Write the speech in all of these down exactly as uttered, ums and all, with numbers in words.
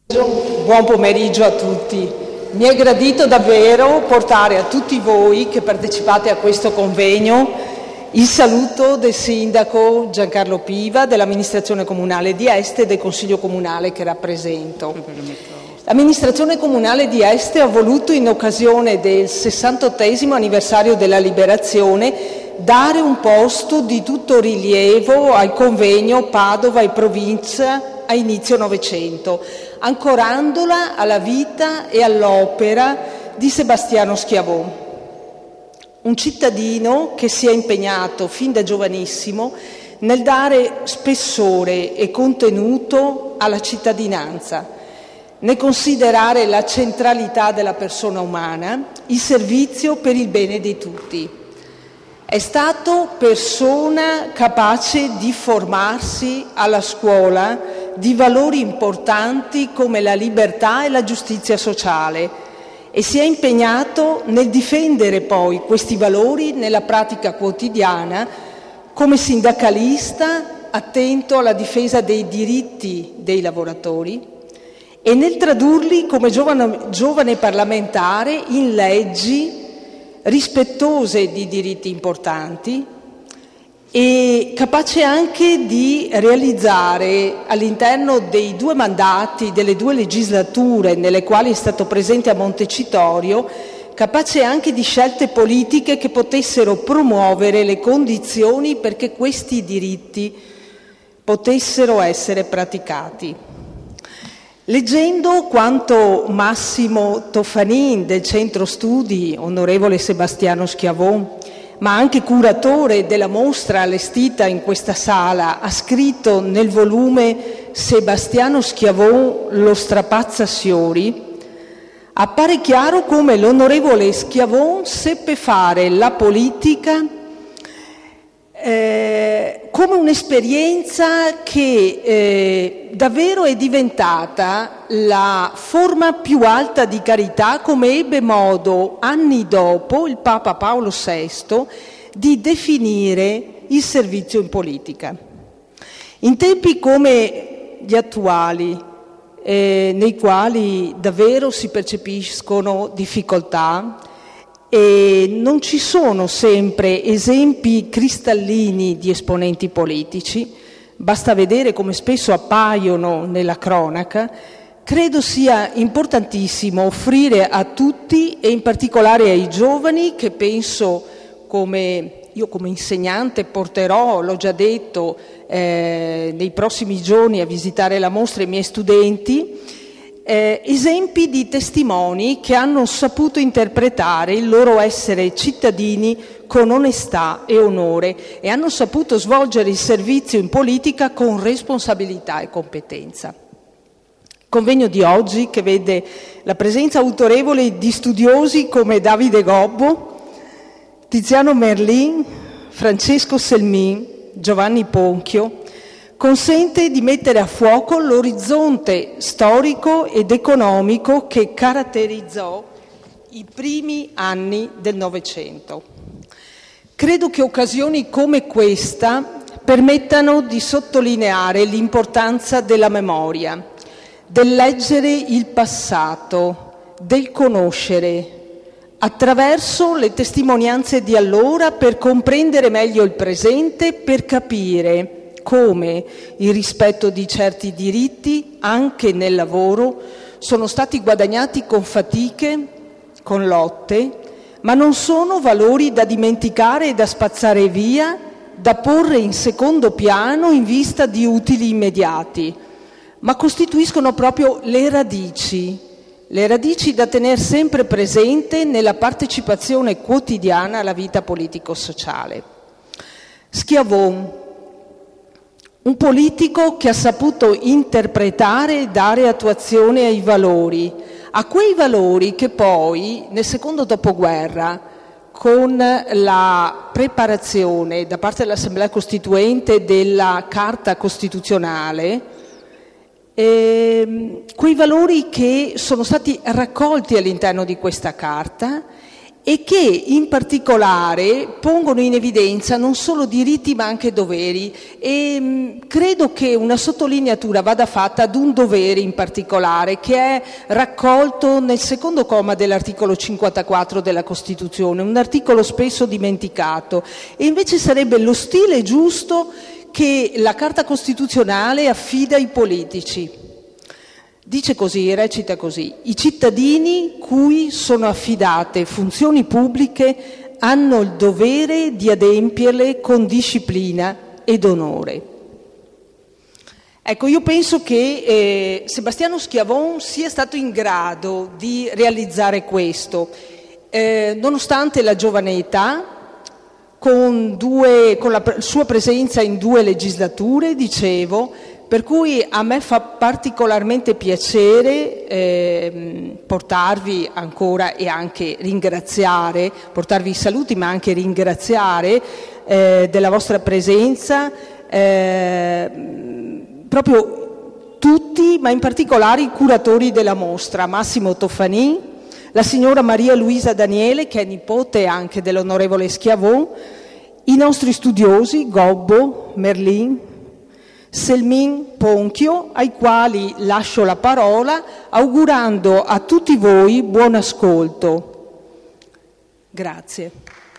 Buon pomeriggio a tutti. Mi è gradito davvero portare a tutti voi che partecipate a questo convegno il saluto del sindaco Giancarlo Piva, dell'amministrazione comunale di Este e del consiglio comunale che rappresento. L'amministrazione comunale di Este ha voluto, in occasione del sessantottesimo anniversario della liberazione, dare un posto di tutto rilievo al convegno Padova e provincia a inizio Novecento, ancorandola alla vita e all'opera di Sebastiano Schiavon, un cittadino che si è impegnato fin da giovanissimo nel dare spessore e contenuto alla cittadinanza, nel considerare la centralità della persona umana, il servizio per il bene di tutti. È stato persona capace di formarsi alla scuola di valori importanti come la libertà e la giustizia sociale e si è impegnato nel difendere poi questi valori nella pratica quotidiana come sindacalista attento alla difesa dei diritti dei lavoratori e nel tradurli come giovane, giovane parlamentare in leggi rispettose di diritti importanti e capace anche di realizzare all'interno dei due mandati, delle due legislature nelle quali è stato presente a Montecitorio, capace anche di scelte politiche che potessero promuovere le condizioni perché questi diritti potessero essere praticati. Leggendo quanto Massimo Toffanin del Centro Studi, onorevole Sebastiano Schiavon, ma anche curatore della mostra allestita in questa sala, ha scritto nel volume Sebastiano Schiavon Lo strapazzafiori, appare chiaro come l'onorevole Schiavon seppe fare la politica eh, come un'esperienza che eh, davvero è diventata la forma più alta di carità, come ebbe modo anni dopo il Papa Paolo sesto di definire il servizio in politica. In tempi come gli attuali, eh, nei quali davvero si percepiscono difficoltà e non ci sono sempre esempi cristallini di esponenti politici, basta vedere come spesso appaiono nella cronaca, credo sia importantissimo offrire a tutti e in particolare ai giovani, che penso come io come insegnante porterò, l'ho già detto, eh, nei prossimi giorni a visitare la mostra i miei studenti, eh, esempi di testimoni che hanno saputo interpretare il loro essere cittadini con onestà e onore e hanno saputo svolgere il servizio in politica con responsabilità e competenza. Il convegno di oggi, che vede la presenza autorevole di studiosi come Davide Gobbo, Tiziano Merlin, Francesco Selmin, Giovanni Ponchio, consente di mettere a fuoco l'orizzonte storico ed economico che caratterizzò i primi anni del Novecento. Credo che occasioni come questa permettano di sottolineare l'importanza della memoria, del leggere il passato, del conoscere, attraverso le testimonianze di allora per comprendere meglio il presente, per capire come il rispetto di certi diritti, anche nel lavoro, sono stati guadagnati con fatiche, con lotte, ma non sono valori da dimenticare e da spazzare via, da porre in secondo piano in vista di utili immediati, ma costituiscono proprio le radici, le radici da tenere sempre presente nella partecipazione quotidiana alla vita politico-sociale. Schiavon, un politico che ha saputo interpretare e dare attuazione ai valori, a quei valori che poi nel secondo dopoguerra, con la preparazione da parte dell'Assemblea Costituente della Carta Costituzionale, eh, quei valori che sono stati raccolti all'interno di questa Carta e che in particolare pongono in evidenza non solo diritti ma anche doveri, e mh, credo che una sottolineatura vada fatta ad un dovere in particolare che è raccolto nel secondo comma dell'articolo cinquantaquattro della Costituzione, un articolo spesso dimenticato, e invece sarebbe lo stile giusto che la Carta Costituzionale affida ai politici. Dice così, recita così: i cittadini cui sono affidate funzioni pubbliche hanno il dovere di adempierle con disciplina ed onore. Ecco, io penso che eh, Sebastiano Schiavon sia stato in grado di realizzare questo, eh, nonostante la giovane età, con, due, con la sua presenza in due legislature, dicevo, per cui a me fa particolarmente piacere eh, portarvi ancora e anche ringraziare, portarvi i saluti ma anche ringraziare eh, della vostra presenza, eh, proprio tutti, ma in particolare i curatori della mostra, Massimo Toffanin, la signora Maria Luisa Daniele, che è nipote anche dell'onorevole Schiavon, i nostri studiosi Gobbo, Merlin, Selmin, Ponchio, ai quali lascio la parola augurando a tutti voi buon ascolto. Grazie.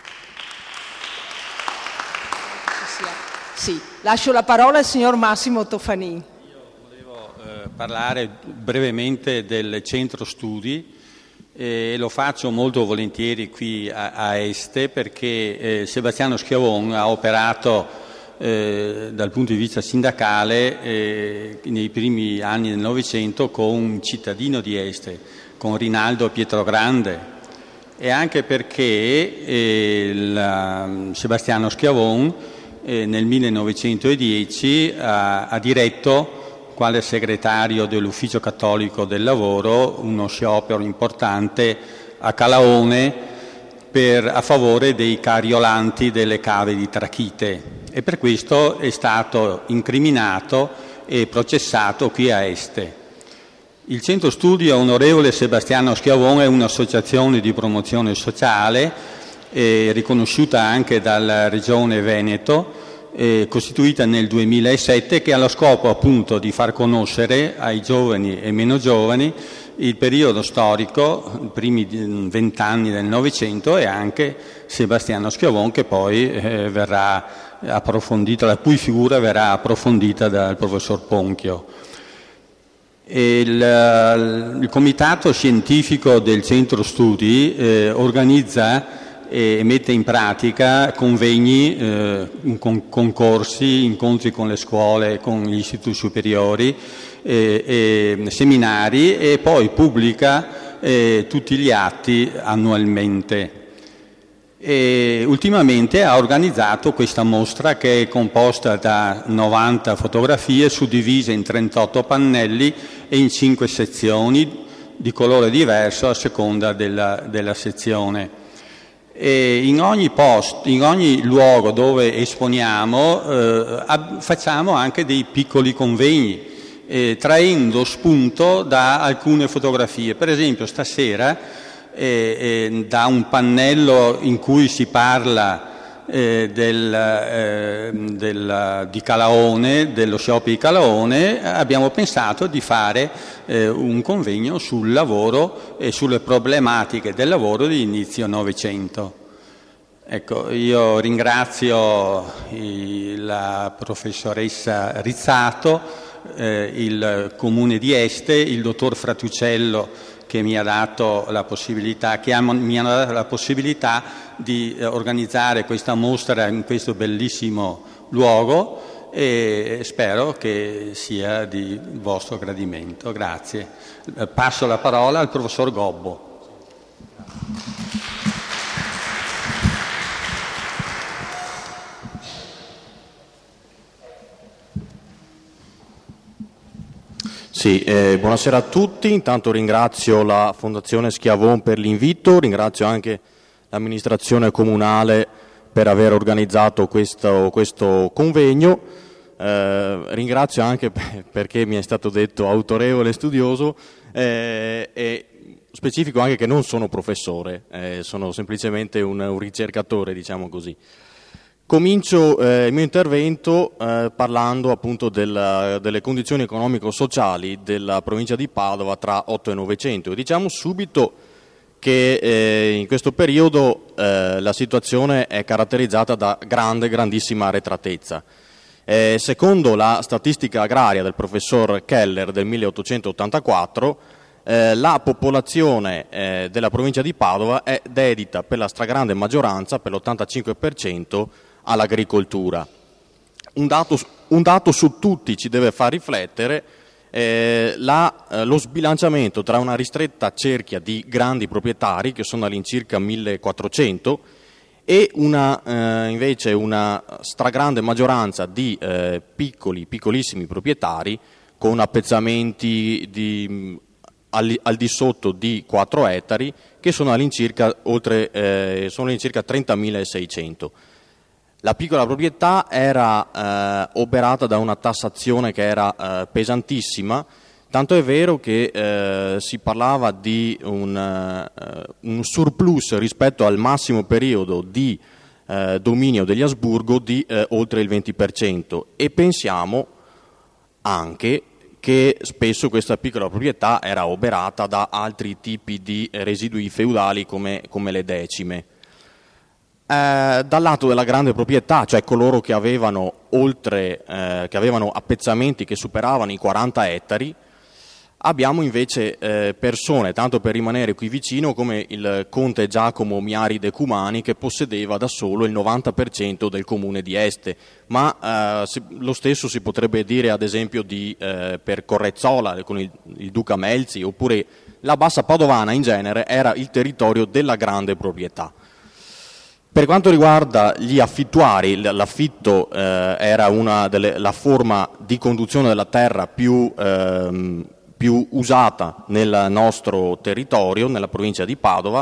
Sì, lascio la parola al signor Massimo Toffanin. Io volevo eh, parlare brevemente del centro studi e lo faccio molto volentieri qui a, a Este perché eh, Sebastiano Schiavon ha operato Eh, dal punto di vista sindacale eh, nei primi anni del Novecento con un cittadino di Este, con Rinaldo Pietrogrande, e anche perché eh, la, Sebastiano Schiavon eh, nel millenovecentodieci ha, ha diretto, quale segretario dell'Ufficio Cattolico del Lavoro, uno sciopero importante a Calaone per, a favore dei cariolanti delle cave di Trachite, e per questo è stato incriminato e processato qui a Este. Il Centro Studi Onorevole Sebastiano Schiavon è un'associazione di promozione sociale eh, riconosciuta anche dalla Regione Veneto, eh, costituita nel duemilasette, che ha lo scopo appunto di far conoscere ai giovani e meno giovani il periodo storico, i primi vent'anni del Novecento, e anche Sebastiano Schiavon, che poi eh, verrà approfondita, la cui figura verrà approfondita dal professor Ponchio. E il, il comitato scientifico del Centro Studi eh, organizza e mette in pratica convegni, eh, con, concorsi, incontri con le scuole, con gli istituti superiori, eh, e seminari, e poi pubblica eh, tutti gli atti annualmente. E ultimamente ha organizzato questa mostra che è composta da novanta fotografie suddivise in trentotto pannelli e in cinque sezioni di colore diverso a seconda della, della sezione. E in ogni post, in ogni luogo dove esponiamo eh, facciamo anche dei piccoli convegni, eh, traendo spunto da alcune fotografie. Per esempio stasera Eh, eh, da un pannello in cui si parla eh, del, eh, del, di Calaone, dello sciopero di Calaone, abbiamo pensato di fare eh, un convegno sul lavoro e sulle problematiche del lavoro di inizio Novecento. Ecco, io ringrazio i, la professoressa Rizzato, eh, il Comune di Este, il dottor Fratucello, che mi ha dato la possibilità, che ha, mi hanno dato la possibilità di eh, organizzare questa mostra in questo bellissimo luogo, e spero che sia di vostro gradimento. Grazie. Passo la parola al professor Gobbo. Sì, eh, buonasera a tutti. Intanto ringrazio la Fondazione Schiavon per l'invito, ringrazio anche l'amministrazione comunale per aver organizzato questo, questo convegno, eh, ringrazio anche perché mi è stato detto autorevole e studioso, eh, e specifico anche che non sono professore, eh, sono semplicemente un, un ricercatore, diciamo così. Comincio eh, il mio intervento eh, parlando appunto della, delle condizioni economico-sociali della provincia di Padova tra otto e novecento. Diciamo subito che eh, in questo periodo eh, la situazione è caratterizzata da grande, grandissima arretratezza. Eh, secondo la statistica agraria del professor Keller del milleottocentottantaquattro, eh, la popolazione eh, della provincia di Padova è dedita per la stragrande maggioranza, per l'ottantacinque per cento, all'agricoltura. Un dato, un dato su tutti ci deve far riflettere eh, la, eh, lo sbilanciamento tra una ristretta cerchia di grandi proprietari, che sono all'incirca millequattrocento, e una, eh, invece una stragrande maggioranza di eh, piccoli, piccolissimi proprietari con appezzamenti di, al, al di sotto di quattro ettari, che sono all'incirca, oltre, eh, sono all'incirca trentamilaseicento. La piccola proprietà era eh, oberata da una tassazione che era eh, pesantissima, tanto è vero che eh, si parlava di un, uh, un surplus rispetto al massimo periodo di uh, dominio degli Asburgo di uh, oltre il venti per cento, e pensiamo anche che spesso questa piccola proprietà era oberata da altri tipi di residui feudali come, come le decime. Eh, dal lato della grande proprietà, cioè coloro che avevano, oltre, eh, che avevano appezzamenti che superavano i quaranta ettari, abbiamo invece eh, persone, tanto per rimanere qui vicino, come il conte Giacomo Miari de Cumani, che possedeva da solo il novanta per cento del comune di Este, ma eh, si, lo stesso si potrebbe dire ad esempio di, eh, per Correzzola con il, il duca Melzi, oppure la Bassa Padovana in genere era il territorio della grande proprietà. Per quanto riguarda gli affittuari, l'affitto eh, era una delle, la forma di conduzione della terra più, ehm, più usata nel nostro territorio, nella provincia di Padova.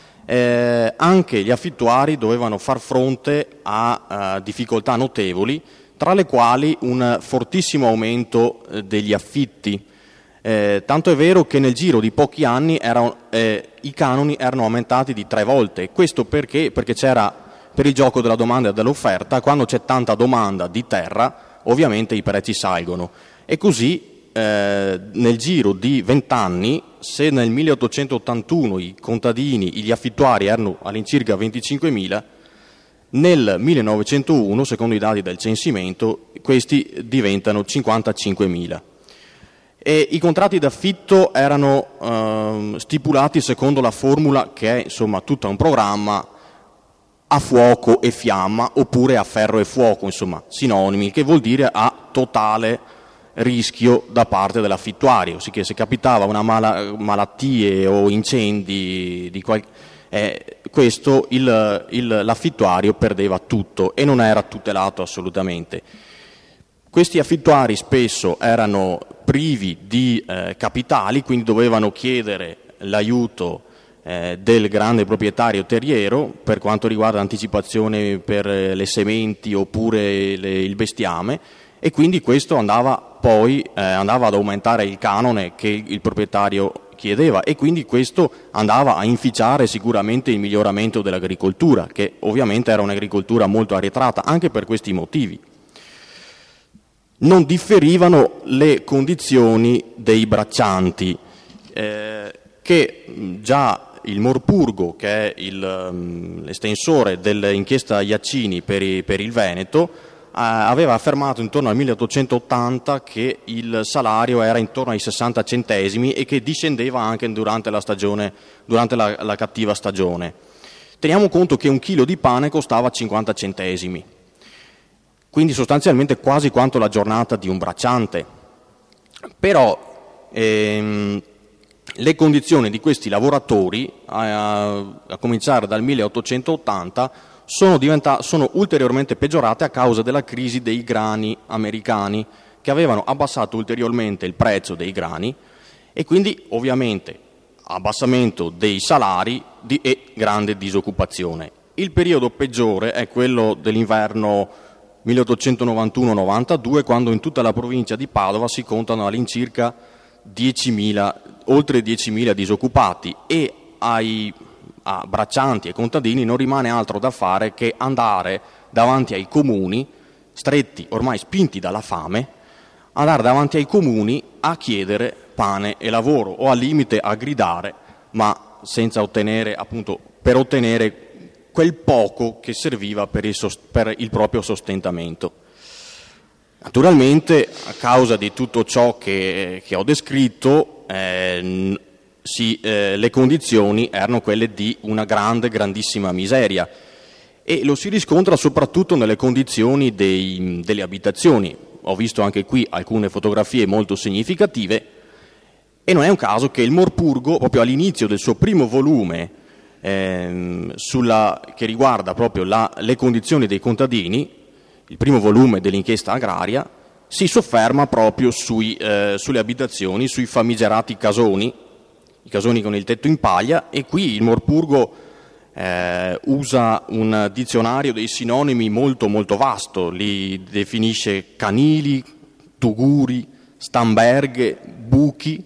Eh, anche gli affittuari dovevano far fronte a, a difficoltà notevoli, tra le quali un fortissimo aumento eh, degli affitti. Eh, tanto è vero che nel giro di pochi anni erano, eh, i canoni erano aumentati di tre volte. Questo perché? Perché c'era, per il gioco della domanda e dell'offerta, quando c'è tanta domanda di terra, ovviamente i prezzi salgono. E così eh, nel giro di vent'anni, se nel milleottocentottantuno i contadini, gli affittuari erano all'incirca venticinquemila, nel millenovecentouno, secondo i dati del censimento, questi diventano cinquantacinquemila. E i contratti d'affitto erano eh, stipulati secondo la formula che è insomma tutto un programma a fuoco e fiamma, oppure a ferro e fuoco, insomma sinonimi, che vuol dire a totale rischio da parte dell'affittuario, sicché se capitava una mala, malattie o incendi di qual- eh, questo il, il, l'affittuario perdeva tutto e non era tutelato assolutamente. Questi affittuari spesso erano privi di eh, capitali, quindi dovevano chiedere l'aiuto eh, del grande proprietario terriero per quanto riguarda l'anticipazione per eh, le sementi oppure le, il bestiame, e quindi questo andava poi eh, andava ad aumentare il canone che il, il proprietario chiedeva, e quindi questo andava a inficiare sicuramente il miglioramento dell'agricoltura, che ovviamente era un'agricoltura molto arretrata anche per questi motivi. Non differivano le condizioni dei braccianti, eh, che già il Morpurgo, che è il, um, l'estensore dell'inchiesta Iaccini per, i, per il Veneto, eh, aveva affermato intorno al milleottocentottanta che il salario era intorno ai sessanta centesimi e che discendeva anche durante la, stagione, durante la, la cattiva stagione. Teniamo conto che un chilo di pane costava cinquanta centesimi. Quindi sostanzialmente quasi quanto la giornata di un bracciante. Però ehm, le condizioni di questi lavoratori, a, a cominciare dal milleottocentottanta, sono, diventa, sono ulteriormente peggiorate a causa della crisi dei grani americani, che avevano abbassato ulteriormente il prezzo dei grani, e quindi ovviamente abbassamento dei salari di, e grande disoccupazione. Il periodo peggiore è quello dell'inverno milleottocentonovantuno novantadue, quando in tutta la provincia di Padova si contano all'incirca diecimila oltre diecimila disoccupati e ai a braccianti e contadini non rimane altro da fare che andare davanti ai comuni, stretti, ormai spinti dalla fame, andare davanti ai comuni a chiedere pane e lavoro o al limite a gridare, ma senza ottenere, appunto, per ottenere quel poco che serviva per il, sost- per il proprio sostentamento. Naturalmente, a causa di tutto ciò che, che ho descritto, eh, sì, eh, le condizioni erano quelle di una grande, grandissima miseria, e lo si riscontra soprattutto nelle condizioni dei, delle abitazioni. Ho visto anche qui alcune fotografie molto significative, e non è un caso che il Morpurgo, proprio all'inizio del suo primo volume, ehm, sulla, che riguarda proprio la, le condizioni dei contadini, il primo volume dell'inchiesta agraria, si sofferma proprio sui, eh, sulle abitazioni, sui famigerati casoni, i casoni con il tetto in paglia, e qui il Morpurgo eh, usa un dizionario dei sinonimi molto molto vasto, li definisce canili, tuguri, stamberghe, buchi,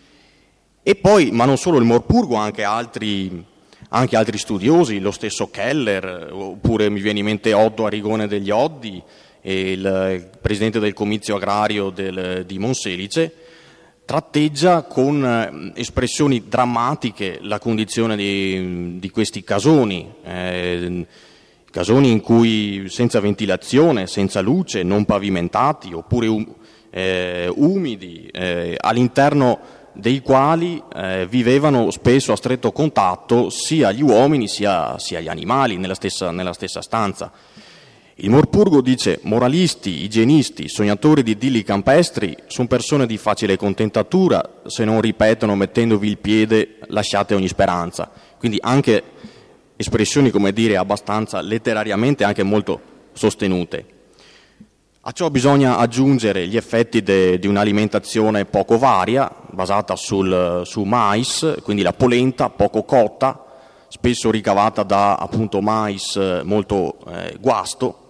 e poi, ma non solo il Morpurgo, anche altri, anche altri studiosi, lo stesso Keller, oppure mi viene in mente Oddo Arrigone degli Oddi, e il, il presidente del comizio agrario del, di Monselice, tratteggia con espressioni drammatiche la condizione di, di questi casoni, eh, casoni in cui senza ventilazione, senza luce, non pavimentati, oppure um, eh, umidi, eh, all'interno dei quali eh, vivevano spesso a stretto contatto sia gli uomini sia, sia gli animali nella stessa, nella stessa stanza. Il Morpurgo dice: moralisti, igienisti, sognatori di idilli campestri sono persone di facile contentatura, se non ripetono mettendovi il piede lasciate ogni speranza. Quindi anche espressioni, come dire, abbastanza letterariamente anche molto sostenute. A ciò bisogna aggiungere gli effetti de, di un'alimentazione poco varia, basata sul, su mais, quindi la polenta poco cotta, spesso ricavata da appunto mais molto eh, guasto,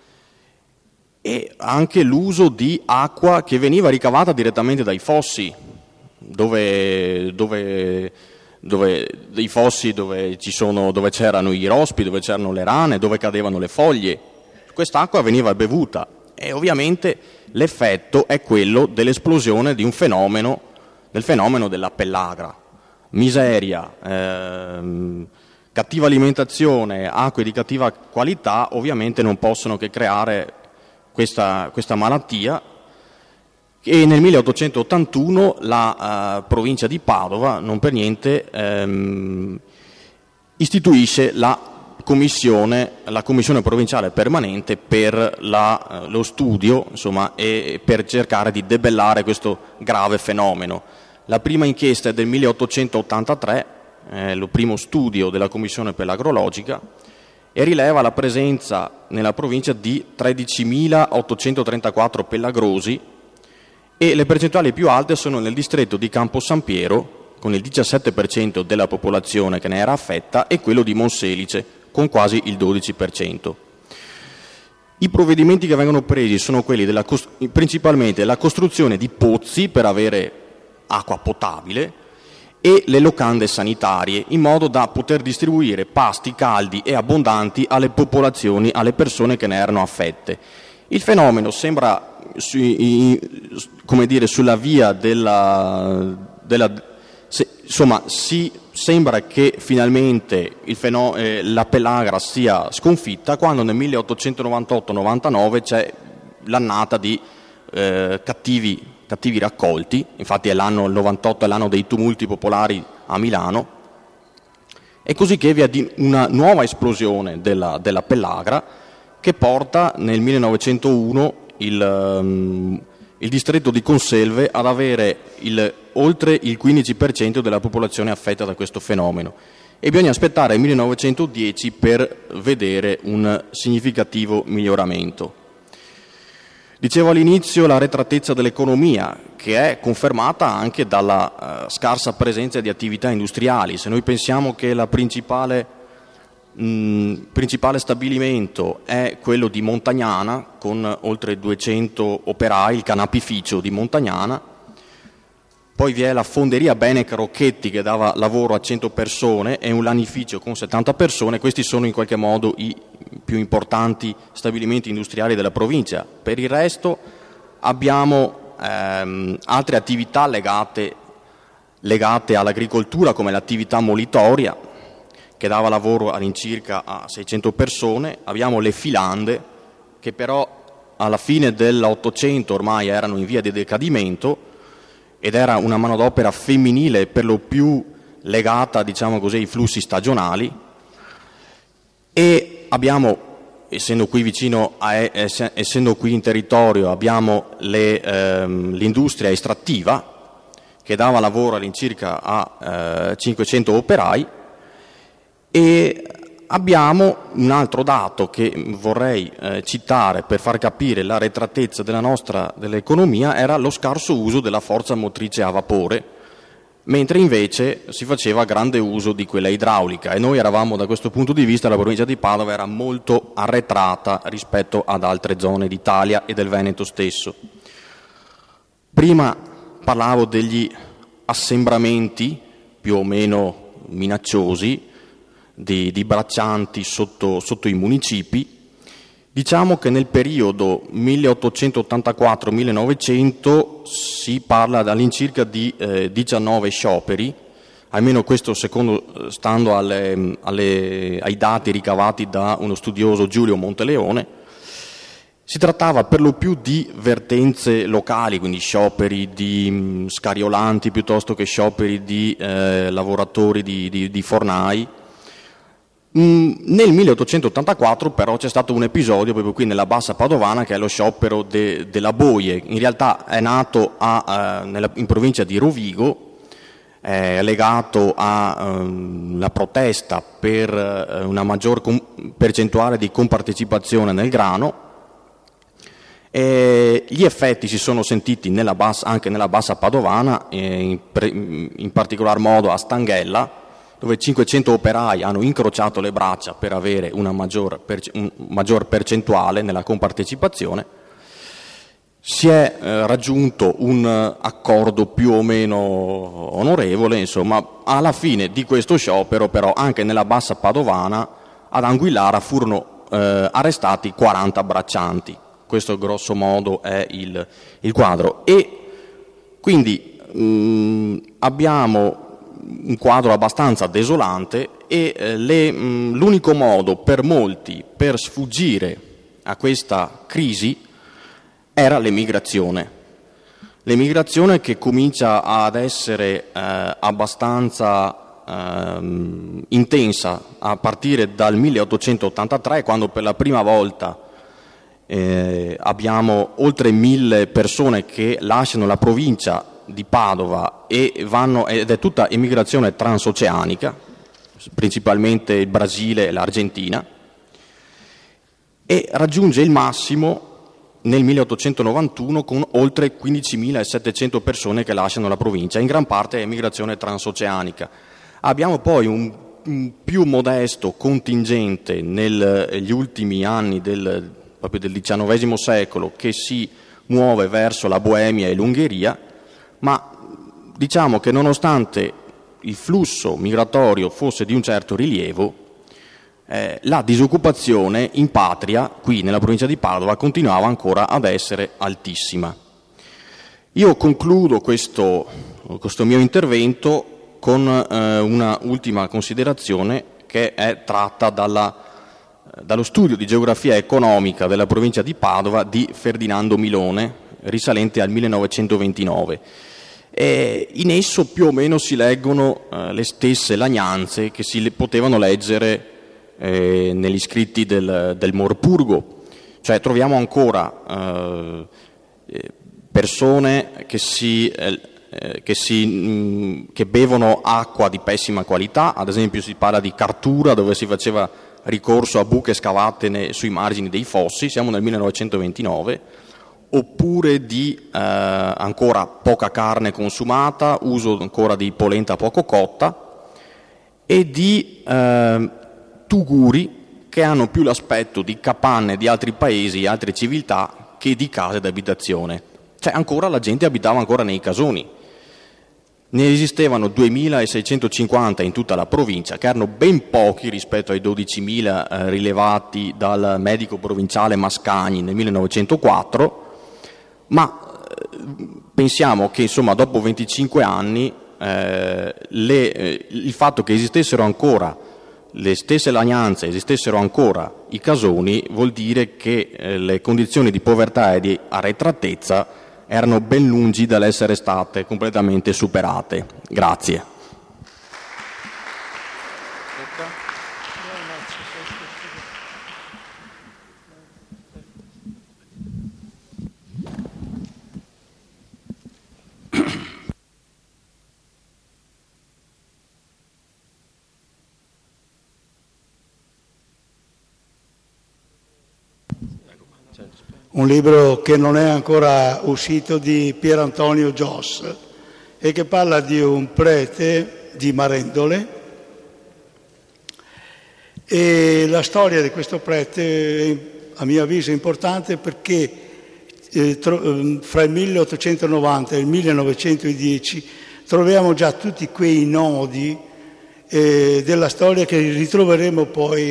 e anche l'uso di acqua che veniva ricavata direttamente dai fossi, dove, dove, dove dei fossi dove, ci sono, dove c'erano i rospi, dove c'erano le rane, dove cadevano le foglie. Quest'acqua veniva bevuta, e ovviamente l'effetto è quello dell'esplosione di un fenomeno, del fenomeno della pellagra. Miseria, ehm, cattiva alimentazione, acque di cattiva qualità ovviamente non possono che creare questa, questa malattia, e nel milleottocentottantuno la uh, provincia di Padova, non per niente, ehm, istituisce la commissione, la commissione provinciale permanente per la, uh, lo studio, insomma, e per cercare di debellare questo grave fenomeno. La prima inchiesta è del milleottocentottantatré, eh, lo primo studio della Commissione per l'agrologica, e rileva la presenza nella provincia di tredicimilaottocentotrentaquattro pellagrosi, e le percentuali più alte sono nel distretto di Campo San Piero, con il diciassette per cento della popolazione che ne era affetta, e quello di Monselice, con quasi il dodici per cento. I provvedimenti che vengono presi sono quelli della, principalmente la costruzione di pozzi per avere acqua potabile e le locande sanitarie, in modo da poter distribuire pasti caldi e abbondanti alle popolazioni, alle persone che ne erano affette. Il fenomeno sembra, come dire, sulla via della, della se, insomma, si sembra che finalmente il fenomeno, eh, la pellagra sia sconfitta, quando nel milleottocentonovantotto novantanove c'è l'annata di eh, cattivi cattivi raccolti. Infatti è l'anno, il novantotto è l'anno dei tumulti popolari a Milano, e così che vi è una nuova esplosione della, della pellagra, che porta nel millenovecentouno il, um, il distretto di Conselve ad avere il, oltre il quindici per cento della popolazione affetta da questo fenomeno, e bisogna aspettare il millenovecentodieci per vedere un significativo miglioramento. Dicevo all'inizio la retratezza dell'economia, che è confermata anche dalla uh, scarsa presenza di attività industriali. Se noi pensiamo che la principale, mh, principale stabilimento è quello di Montagnana, con oltre duecento operai, il canapificio di Montagnana, Poi vi è la fonderia Benec Rocchetti che dava lavoro a cento persone e un lanificio con settanta persone. Questi sono in qualche modo i più importanti stabilimenti industriali della provincia. Per il resto abbiamo ehm, altre attività legate, legate all'agricoltura, come l'attività molitoria che dava lavoro all'incirca a seicento persone. Abbiamo le filande che però alla fine dell'Ottocento ormai erano in via di decadimento ed era una manodopera femminile per lo più legata, diciamo così, ai flussi stagionali. E abbiamo, essendo qui vicino, a, essendo qui in territorio, abbiamo le, ehm, l'industria estrattiva che dava lavoro all'incirca a eh, cinquecento operai, e abbiamo un altro dato che vorrei eh, citare per far capire l'arretratezza della nostra dell'economia: era lo scarso uso della forza motrice a vapore, mentre invece si faceva grande uso di quella idraulica, e noi eravamo, da questo punto di vista, la provincia di Padova era molto arretrata rispetto ad altre zone d'Italia e del Veneto stesso. Prima parlavo degli assembramenti più o meno minacciosi Di, di braccianti sotto, sotto i municipi. Diciamo che nel periodo milleottocentottantaquattro millenovecento si parla all'incirca di eh, diciannove scioperi, almeno questo secondo stando alle, alle, ai dati ricavati da uno studioso, Giulio Monteleone. Si trattava per lo più di vertenze locali, quindi scioperi di mh, scariolanti piuttosto che scioperi di eh, lavoratori di, di, di fornai. Nel milleottocentottantaquattro però c'è stato un episodio proprio qui nella Bassa Padovana, che è lo sciopero de, della Boie. In realtà è nato a, eh, nella, in provincia di Rovigo, è legato alla eh, protesta per eh, una maggior com- percentuale di compartecipazione nel grano. E gli effetti si sono sentiti nella bassa, anche nella Bassa Padovana, eh, in, pre, in particolar modo a Stanghella, dove cinquecento operai hanno incrociato le braccia per avere una maggior, perce- un maggior percentuale nella compartecipazione. Si è eh, raggiunto un accordo più o meno onorevole, insomma. Alla fine di questo sciopero però anche nella Bassa Padovana ad Anguillara furono eh, arrestati quaranta braccianti. Questo grosso modo è il, il quadro, e quindi mh, abbiamo un quadro abbastanza desolante, e eh, le, mh, l'unico modo per molti per sfuggire a questa crisi era l'emigrazione. L'emigrazione che comincia ad essere eh, abbastanza eh, intensa a partire dal milleottocentottantatré, quando per la prima volta eh, abbiamo oltre mille persone che lasciano la provincia di Padova e vanno, ed è tutta emigrazione transoceanica, principalmente il Brasile e l'Argentina, e raggiunge il massimo nel milleottocentonovantuno con oltre quindicimilasettecento persone che lasciano la provincia, in gran parte emigrazione transoceanica. Abbiamo poi un, un più modesto contingente negli ultimi anni del, proprio del diciannovesimo secolo, che si muove verso la Boemia e l'Ungheria, ma diciamo che nonostante il flusso migratorio fosse di un certo rilievo, eh, la disoccupazione in patria, qui nella provincia di Padova, continuava ancora ad essere altissima. Io concludo questo, questo mio intervento con eh, una ultima considerazione che è tratta dalla, dallo studio di geografia economica della provincia di Padova di Ferdinando Milone, risalente al millenovecentoventinove. E in esso più o meno si leggono eh, le stesse lagnanze che si le potevano leggere eh, negli scritti del, del Morpurgo, cioè troviamo ancora eh, persone che, si, eh, che, si, mh, che bevono acqua di pessima qualità. Ad esempio si parla di Cartura, dove si faceva ricorso a buche scavate ne, sui margini dei fossi, siamo nel millenovecentoventinove, oppure di eh, ancora poca carne consumata, uso ancora di polenta poco cotta, e di eh, tuguri che hanno più l'aspetto di capanne di altri paesi e altre civiltà che di case d'abitazione. Cioè ancora la gente abitava ancora nei casoni. ne esistevano duemilaseicentocinquanta in tutta la provincia, che erano ben pochi rispetto ai dodicimila eh, rilevati dal medico provinciale Mascagni nel millenovecentoquattro, ma eh, pensiamo che insomma dopo venticinque anni eh, le, eh, il fatto che esistessero ancora le stesse lagnanze, esistessero ancora i casoni, vuol dire che eh, le condizioni di povertà e di arretratezza erano ben lungi dall'essere state completamente superate. Grazie. Un libro che non è ancora uscito, di Pier Antonio Gios, e che parla di un prete di Marendole, e la storia di questo prete è, a mio avviso, importante perché eh, tro- fra il milleottocentonovanta e il millenovecentodieci troviamo già tutti quei nodi eh, della storia che ritroveremo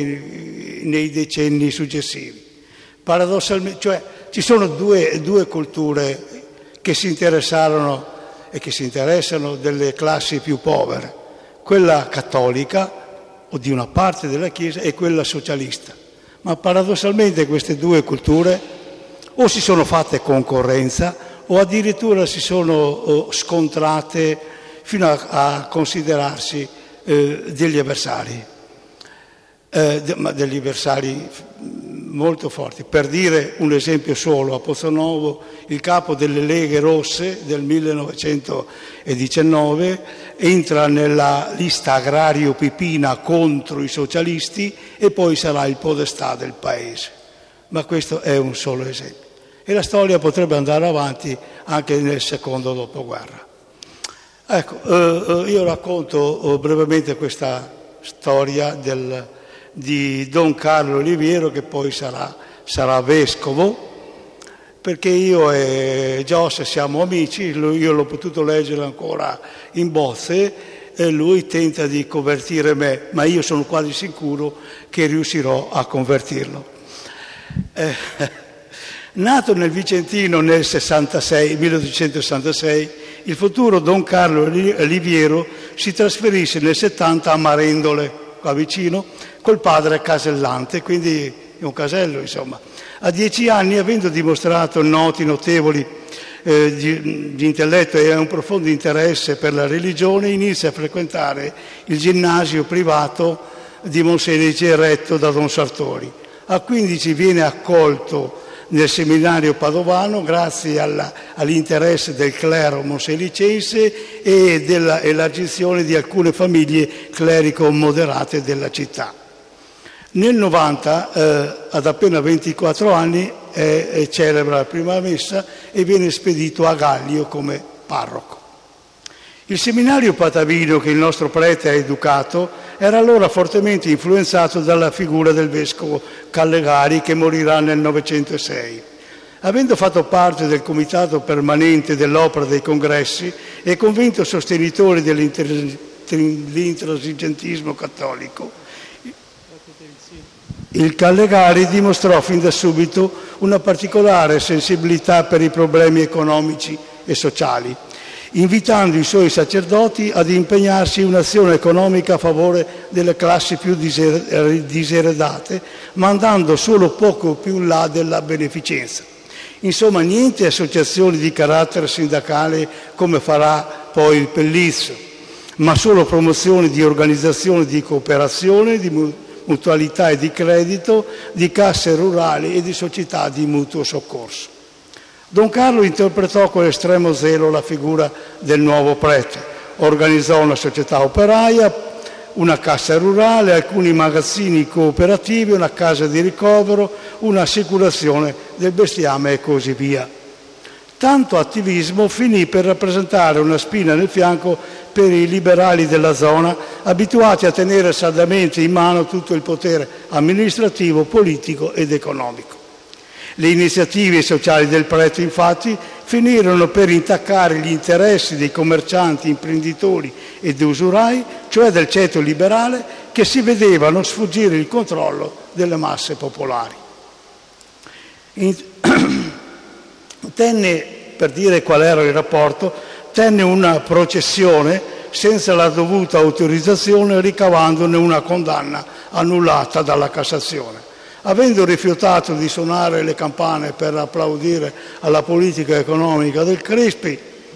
poi nei decenni successivi. Paradossalmente, cioè ci sono due, due culture che si interessarono e che si interessano delle classi più povere, quella cattolica o di una parte della Chiesa e quella socialista, ma paradossalmente queste due culture o si sono fatte concorrenza o addirittura si sono scontrate fino a, a considerarsi eh, degli avversari, eh, de, ma degli avversari molto forti. Per dire un esempio solo, a Pozzonovo il capo delle Leghe Rosse del millenovecentodiciannove entra nella lista agrario pipina contro i socialisti e poi sarà il podestà del paese. Ma questo è un solo esempio. E la storia potrebbe andare avanti anche nel secondo dopoguerra. Ecco, eh, io racconto brevemente questa storia del di Don Carlo Oliviero, che poi sarà, sarà vescovo, perché io e Gios siamo amici, io l'ho potuto leggere ancora in bozze e lui tenta di convertire me, ma io sono quasi sicuro che riuscirò a convertirlo. Eh, nato nel Vicentino nel sessantasei, milleottocentosessantasei, il futuro Don Carlo Oliviero si trasferisce nel settanta a Marendole, qua vicino, col padre Casellante, quindi è un casello, insomma. A dieci anni, avendo dimostrato noti notevoli eh, di, di intelletto e un profondo interesse per la religione, inizia a frequentare il ginnasio privato di Monselice retto da Don Sartori. A quindici viene accolto nel seminario padovano grazie alla, all'interesse del clero monselicense e dell'elargizione di alcune famiglie clerico-moderate della città. Nel novanta, eh, ad appena ventiquattro anni, eh, eh, celebra la prima messa e viene spedito a Gallio come parroco. Il seminario patavino che il nostro prete ha educato era allora fortemente influenzato dalla figura del vescovo Callegari, che morirà nel novecentosei. Avendo fatto parte del comitato permanente dell'Opera dei Congressi e convinto sostenitore dell'intransigentismo cattolico, il Callegari dimostrò fin da subito una particolare sensibilità per i problemi economici e sociali, invitando i suoi sacerdoti ad impegnarsi in un'azione economica a favore delle classi più diseredate, ma andando solo poco più in là della beneficenza. Insomma, niente associazioni di carattere sindacale come farà poi il Pellizzo, ma solo promozione di organizzazioni di cooperazione, di mutualità e di credito, di casse rurali e di società di mutuo soccorso. Don Carlo interpretò con estremo zelo la figura del nuovo prete, organizzò una società operaia, una cassa rurale, alcuni magazzini cooperativi, una casa di ricovero, un'assicurazione del bestiame e così via. Tanto attivismo finì per rappresentare una spina nel fianco per i liberali della zona, abituati a tenere saldamente in mano tutto il potere amministrativo, politico ed economico. Le iniziative sociali del prete, infatti, finirono per intaccare gli interessi dei commercianti, imprenditori ed usurai, cioè del ceto liberale, che si vedevano sfuggire il controllo delle masse popolari. In... tenne, per dire qual era il rapporto, tenne una processione senza la dovuta autorizzazione, ricavandone una condanna annullata dalla Cassazione. Avendo rifiutato di suonare le campane per applaudire alla politica economica del Crispi,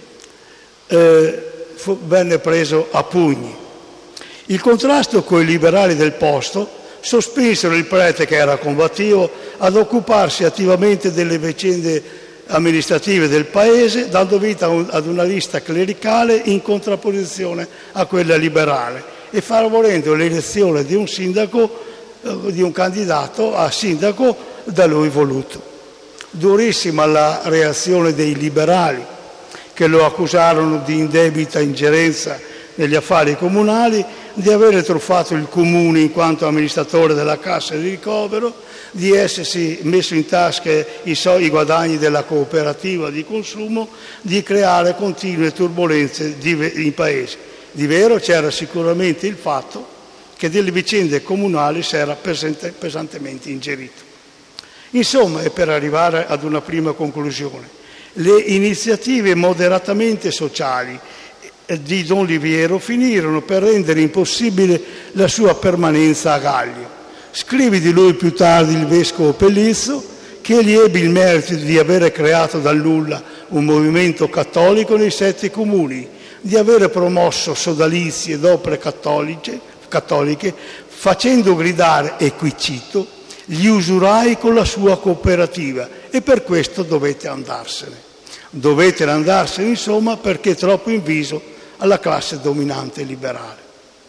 eh, fu, venne preso a pugni. Il contrasto con i liberali del posto sospinsero il prete, che era combattivo, ad occuparsi attivamente delle vicende amministrative del paese, dando vita ad una lista clericale in contrapposizione a quella liberale e favorendo l'elezione di un sindaco, di un candidato a sindaco da lui voluto. Durissima la reazione dei liberali, che lo accusarono di indebita ingerenza negli affari comunali, di avere truffato il comune in quanto amministratore della cassa di ricovero, di essersi messo in tasca i, so- i guadagni della cooperativa di consumo, di creare continue turbolenze di ve- in paese. Di vero c'era sicuramente il fatto che delle vicende comunali si era pesante- pesantemente ingerito. Insomma, e per arrivare ad una prima conclusione, le iniziative moderatamente sociali di Don Liviero finirono per rendere impossibile la sua permanenza a Gaglio. Scrive di lui più tardi il vescovo Pellizzo che egli ebbe il merito di avere creato dal nulla un movimento cattolico nei sette comuni, di avere promosso sodalizi ed opere cattoliche, cattoliche facendo gridare, e qui cito, gli usurai con la sua cooperativa, e per questo dovete andarsene. Dovete andarsene, insomma, perché è troppo inviso alla classe dominante liberale.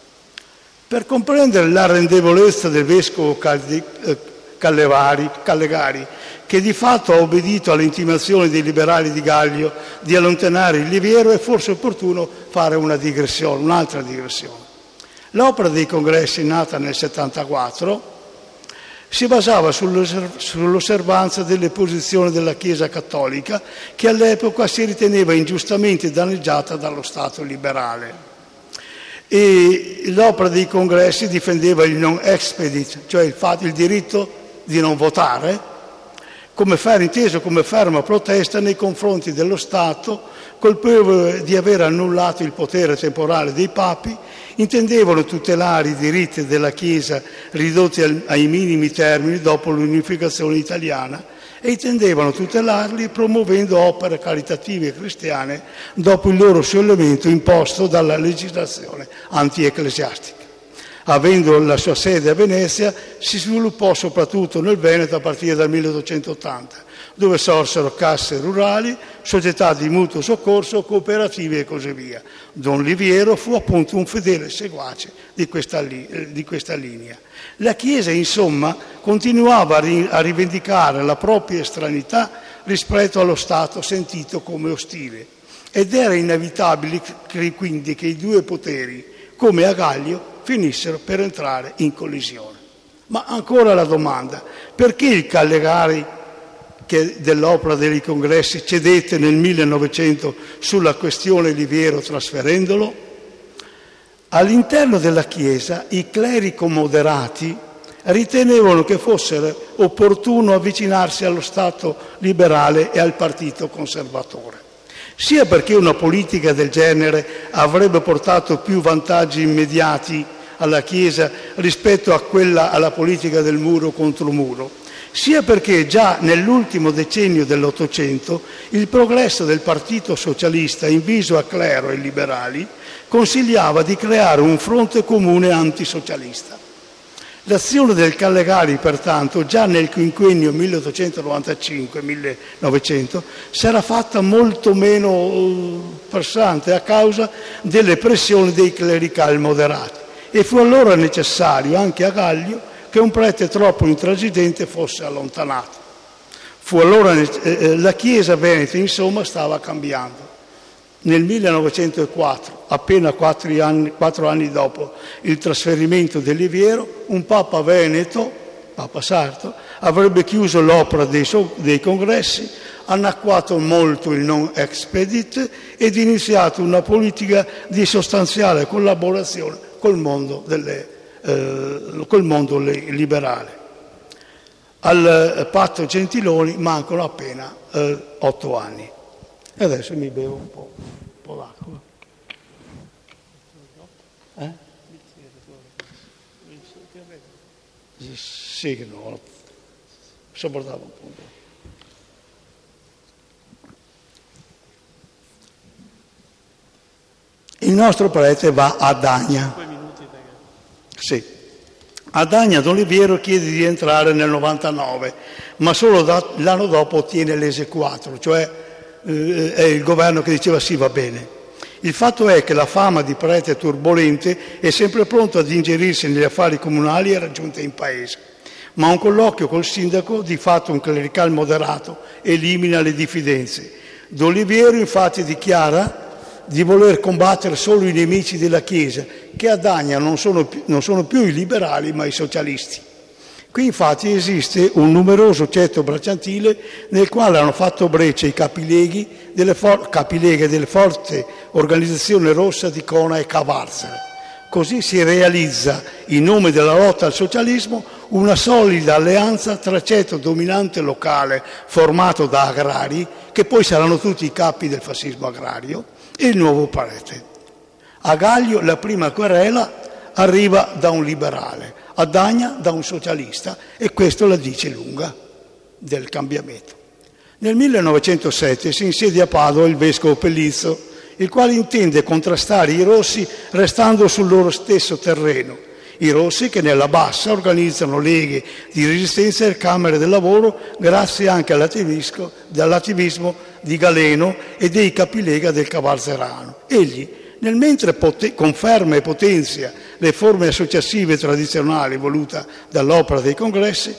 Per comprendere l'arrendevolezza del vescovo Callevari, Callegari, che di fatto ha obbedito alle intimazioni dei liberali di Gaglio di allontanare il Liviero, è forse opportuno fare una digressione, un'altra digressione. L'opera dei congressi, nata nel settantaquattro, si basava sull'osservanza delle posizioni della Chiesa cattolica, che all'epoca si riteneva ingiustamente danneggiata dallo Stato liberale. E l'opera dei congressi difendeva il non expedit, cioè il, fatto, il diritto di non votare, come fare inteso come ferma protesta nei confronti dello Stato, colpevole di aver annullato il potere temporale dei papi. Intendevano tutelare i diritti della Chiesa ridotti ai minimi termini dopo l'unificazione italiana e intendevano tutelarli promuovendo opere caritative cristiane dopo il loro scioglimento imposto dalla legislazione antiecclesiastica. Avendo la sua sede a Venezia, si sviluppò soprattutto nel Veneto a partire dal milleottocentottanta, dove sorsero casse rurali, società di mutuo soccorso, cooperative e così via. Don Liviero fu appunto un fedele seguace di questa, li- di questa linea. La Chiesa, insomma, continuava a, ri- a rivendicare la propria estraneità rispetto allo Stato sentito come ostile, ed era inevitabile quindi che i due poteri, come a Gaglio, finissero per entrare in collisione. Ma ancora la domanda: perché il Callegari, che dell'opera dei congressi, cedette nel millenovecento sulla questione Liviero trasferendolo? All'interno della Chiesa i clerico moderati ritenevano che fosse opportuno avvicinarsi allo Stato liberale e al partito conservatore, sia perché una politica del genere avrebbe portato più vantaggi immediati alla Chiesa rispetto a quella alla politica del muro contro muro, sia perché già nell'ultimo decennio dell'Ottocento il progresso del Partito Socialista, inviso a clero e liberali, consigliava di creare un fronte comune antisocialista. L'azione del Callegari, pertanto, già nel quinquennio milleottocentonovantacinque millenovecento, sarà fatta molto meno pressante a causa delle pressioni dei clericali moderati, e fu allora necessario anche a Gaglio che un prete troppo intransigente fosse allontanato. Fu allora eh, la Chiesa veneta, insomma, stava cambiando. Nel millenovecentoquattro, appena quattro anni, quattro anni dopo il trasferimento del Liviero, un Papa veneto, Papa Sarto, avrebbe chiuso l'opera dei, so- dei congressi, annacquato molto il non expedit ed iniziato una politica di sostanziale collaborazione col mondo, delle, eh, col mondo liberale. Al patto Gentiloni mancano appena eh, otto anni. E adesso mi bevo un po', un po' d'acqua. Eh? Sì, no, sopportavo un po'. Il nostro prete va a Dagna. Sì. A Dagna D'Oliviero chiede di entrare nel novantanove, ma solo da, l'anno dopo ottiene l'esequatur, cioè eh, è il governo che diceva sì, va bene. Il fatto è che la fama di prete turbolente è sempre pronto ad ingerirsi negli affari comunali e raggiunta in paese. Ma un colloquio col sindaco, di fatto un clerical moderato, elimina le diffidenze. D'Oliviero infatti dichiara di voler combattere solo i nemici della Chiesa, che a Dagna non sono, più, non sono più i liberali ma i socialisti. Qui infatti esiste un numeroso ceto bracciantile nel quale hanno fatto breccia i capileghi delle, for- capileghe delle forti organizzazioni rossa di Cona e Cavarzere. Così si realizza, in nome della lotta al socialismo, una solida alleanza tra ceto dominante locale formato da agrari, che poi saranno tutti i capi del fascismo agrario, e il nuovo prete. A Gaglio la prima querela arriva da un liberale, a Dagna da un socialista, e questo la dice lunga del cambiamento. Nel millenovecentosette si insedia a Padova il vescovo Pellizzo, il quale intende contrastare i rossi restando sul loro stesso terreno. I rossi che nella bassa organizzano leghe di resistenza e camere del lavoro grazie anche all'attivismo, all'attivismo di Galeno e dei capilega del Cavarzerano. Egli, nel mentre pot- conferma e potenzia le forme associative tradizionali volute dall'opera dei congressi,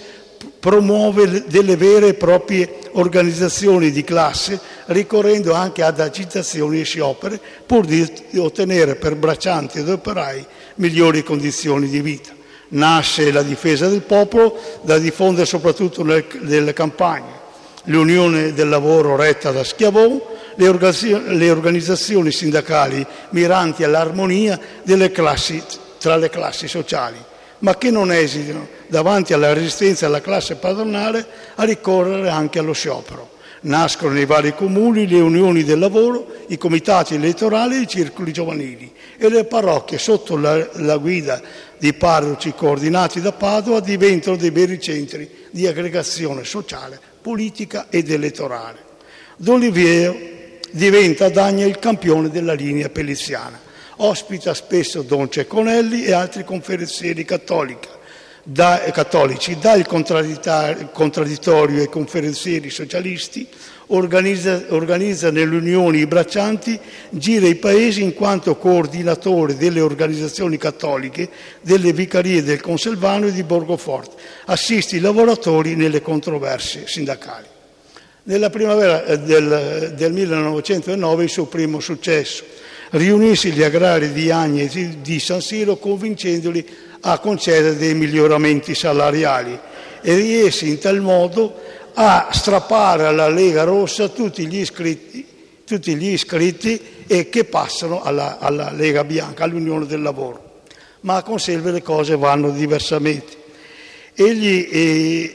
promuove delle vere e proprie organizzazioni di classe, ricorrendo anche ad agitazioni e scioperi pur di ottenere per braccianti ed operai migliori condizioni di vita. Nasce la difesa del popolo, da diffondere soprattutto nel, nelle campagne. L'Unione del Lavoro retta da Schiavon, le, organizzazioni, le organizzazioni sindacali miranti all'armonia delle classi, tra le classi sociali, ma che non esitano, davanti alla resistenza della classe padronale, a ricorrere anche allo sciopero. Nascono nei vari comuni le unioni del lavoro, i comitati elettorali e i circoli giovanili, e le parrocchie, sotto la, la guida di parroci coordinati da Padova, diventano dei veri centri di aggregazione sociale, politica ed elettorale. D'Oliviero diventa a Dagna il campione della linea pelliziana. Ospita spesso Don Cecconelli e altri conferenzieri cattolici, da, cattolici, dà il contraddittorio ai conferenzieri socialisti, organizza, organizza nelle unioni i braccianti, gira i paesi in quanto coordinatore delle organizzazioni cattoliche, delle vicarie del Conselvano e di Borgoforte, assiste i lavoratori nelle controversie sindacali. Nella primavera del, del millenovecentonove il suo primo successo, riunisce gli agrari di Agnesi e di San Siro convincendoli a concedere dei miglioramenti salariali e riesce in tal modo a strappare alla Lega Rossa tutti gli iscritti, tutti gli iscritti e che passano alla, alla Lega Bianca, all'Unione del Lavoro. Ma a Conselve le cose vanno diversamente. Egli eh,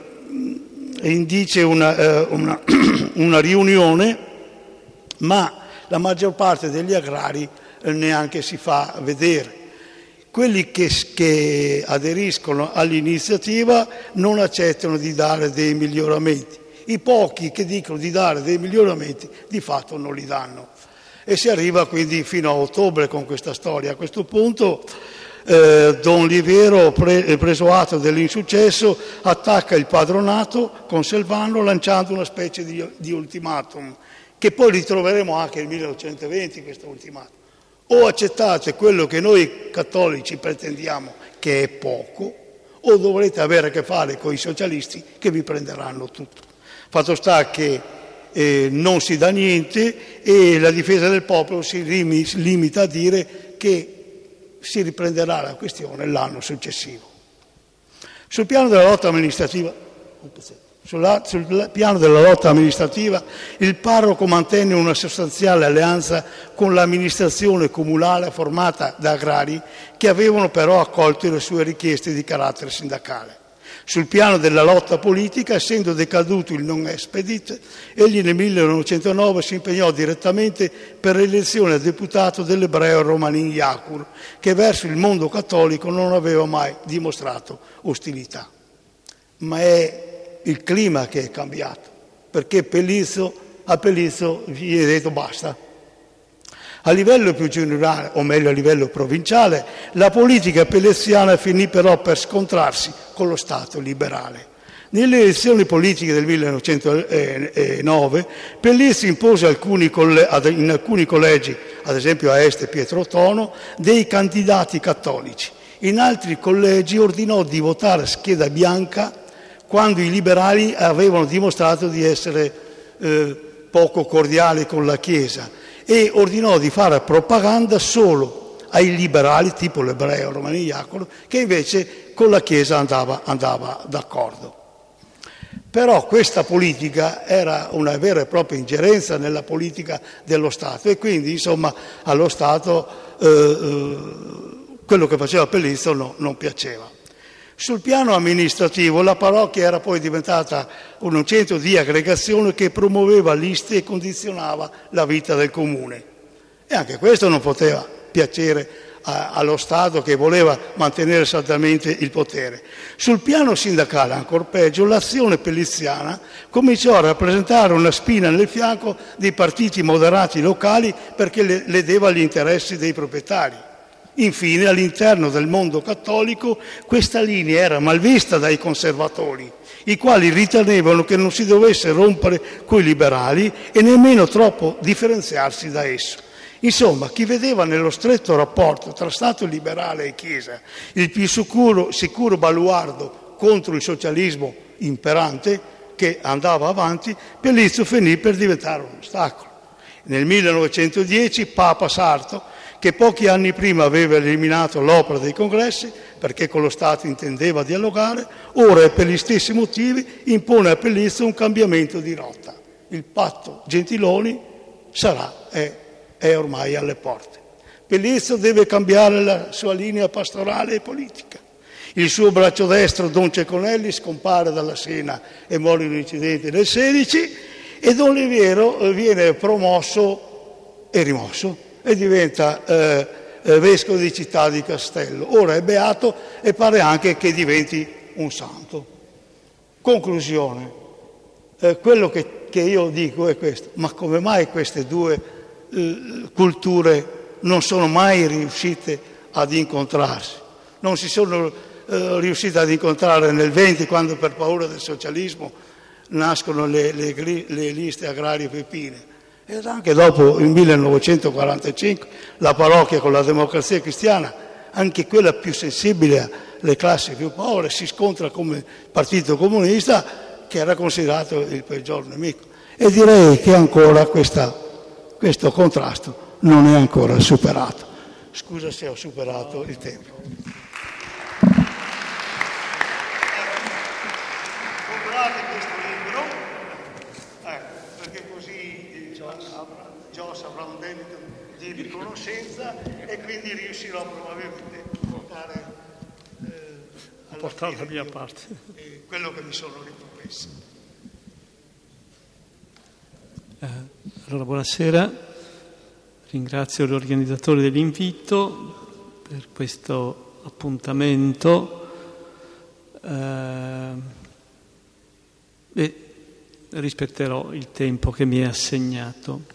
indice una, eh, una, una riunione, ma la maggior parte degli agrari neanche si fa vedere. Quelli che, che aderiscono all'iniziativa non accettano di dare dei miglioramenti. I pochi che dicono di dare dei miglioramenti di fatto non li danno. E si arriva quindi fino a ottobre con questa storia. A questo punto eh, Don Oliviero, pre, preso atto dell'insuccesso, attacca il padronato conselvano lanciando una specie di, di ultimatum, che poi ritroveremo anche nel millenovecentoventi, questo ultimatum. O accettate quello che noi cattolici pretendiamo, che è poco, o dovrete avere a che fare con i socialisti che vi prenderanno tutto. Fatto sta che eh, non si dà niente e la difesa del popolo si limita a dire che si riprenderà la questione l'anno successivo. Sul piano della lotta amministrativa, un pezzetto. Sulla, sul piano della lotta amministrativa, il parroco mantenne una sostanziale alleanza con l'amministrazione comunale formata da agrari che avevano però accolto le sue richieste di carattere sindacale. Sul piano della lotta politica, essendo decaduto il non expedit, egli nel millenovecentonove si impegnò direttamente per l'elezione a deputato dell'ebreo Romanin Yacur, che verso il mondo cattolico non aveva mai dimostrato ostilità. Ma è il clima che è cambiato, perché Pellizzo, a Pellizzo gli è detto basta. A livello più generale, o meglio a livello provinciale, la politica pelliziana finì però per scontrarsi con lo Stato liberale. Nelle elezioni politiche del millenovecentonove, Pellizzo impose alcuni coll- in alcuni collegi, ad esempio a Este Pietro Tono, dei candidati cattolici. In altri collegi ordinò di votare a scheda bianca quando i liberali avevano dimostrato di essere eh, poco cordiali con la Chiesa, e ordinò di fare propaganda solo ai liberali, tipo l'ebreo Romanin Yacur, che invece con la Chiesa andava, andava d'accordo. Però questa politica era una vera e propria ingerenza nella politica dello Stato, e quindi insomma allo Stato eh, eh, quello che faceva Pellizzo no, non piaceva. Sul piano amministrativo la parrocchia era poi diventata un centro di aggregazione che promuoveva liste e condizionava la vita del comune. E anche questo non poteva piacere a, allo Stato, che voleva mantenere saldamente il potere. Sul piano sindacale, ancor peggio, l'azione pelliziana cominciò a rappresentare una spina nel fianco dei partiti moderati locali, perché le, ledeva gli interessi dei proprietari. Infine, all'interno del mondo cattolico, questa linea era malvista dai conservatori, i quali ritenevano che non si dovesse rompere coi liberali e nemmeno troppo differenziarsi da esso. Insomma, chi vedeva nello stretto rapporto tra Stato liberale e Chiesa il più sicuro, sicuro baluardo contro il socialismo imperante che andava avanti, Pellizzo finì per diventare un ostacolo. Nel millenovecentodieci Papa Sarto, che pochi anni prima aveva eliminato l'opera dei congressi perché con lo Stato intendeva dialogare, ora e per gli stessi motivi impone a Pellizzo un cambiamento di rotta. Il patto Gentiloni sarà, è, è ormai alle porte. Pellizzo deve cambiare la sua linea pastorale e politica. Il suo braccio destro, Don Ceconelli, scompare dalla scena e muore in un incidente nel sedici, e Don Liviero viene promosso e rimosso e diventa eh, eh, vescovo di Città di Castello. Ora è beato e pare anche che diventi un santo. Conclusione, eh, quello che, che io dico è questo: ma come mai queste due eh, culture non sono mai riuscite ad incontrarsi? Non si sono eh, riuscite ad incontrare nel venti, quando per paura del socialismo nascono le, le, le liste agrarie pepine. E anche dopo il millenovecentoquarantacinque la parrocchia con la Democrazia Cristiana, anche quella più sensibile alle classi più povere, si scontra come il Partito Comunista, che era considerato il peggior nemico. E direi che ancora questa, questo contrasto non è ancora superato. Scusa se ho superato il tempo. Comprate questo libro, ecco, perché così Gios avrà un debito di riconoscenza e quindi riuscirò probabilmente a portare, eh, alla portare la mia io, parte. Eh, quello che mi sono ripromesso. Eh, allora, buonasera, ringrazio gli organizzatori dell'invito per questo appuntamento eh, e rispetterò il tempo che mi è assegnato.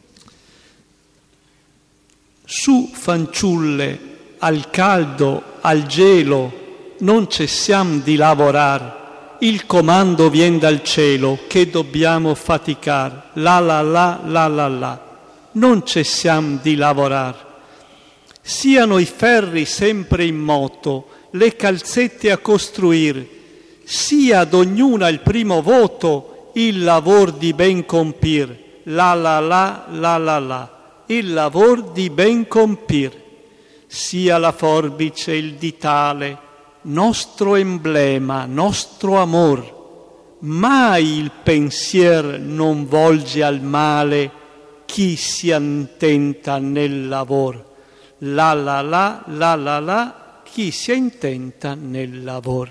Su fanciulle, al caldo, al gelo, non cessiam di lavorar, il comando vien dal cielo, che dobbiamo faticar, la la la la la la, non cessiam di lavorar. Siano i ferri sempre in moto, le calzette a costruir, sia ad ognuna il primo voto, il lavor di ben compir, la la la la la la. Il lavor di ben compir, sia la forbice il ditale, nostro emblema, nostro amor, mai il pensier non volge al male chi si intenta nel lavoro. La la la, la la la, chi si intenta nel lavoro.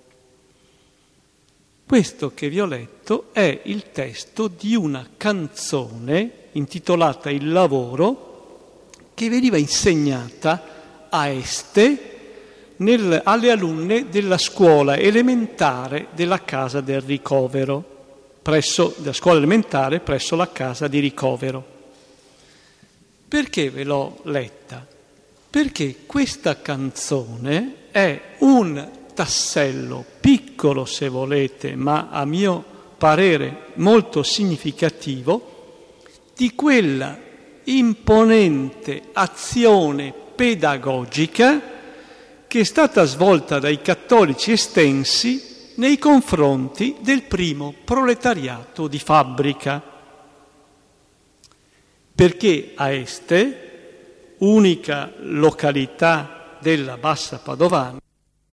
Questo che vi ho letto è il testo di una canzone intitolata Il lavoro, che veniva insegnata a Este nel, alle alunne della scuola elementare della casa del ricovero, presso, della scuola elementare presso la casa di ricovero. Perché ve l'ho letta? Perché questa canzone è un tassello, piccolo se volete, ma a mio parere molto significativo, di quella imponente azione pedagogica che è stata svolta dai cattolici estensi nei confronti del primo proletariato di fabbrica. Perché a Este, unica località della Bassa Padovana,